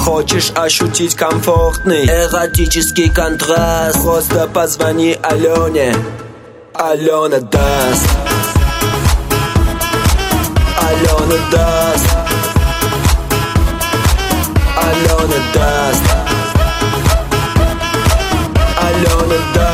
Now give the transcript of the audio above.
Хочешь ощутить комфортный эротический контраст? Просто позвони Алене, Алена даст. Алена даст. Алена даст. Алена даст.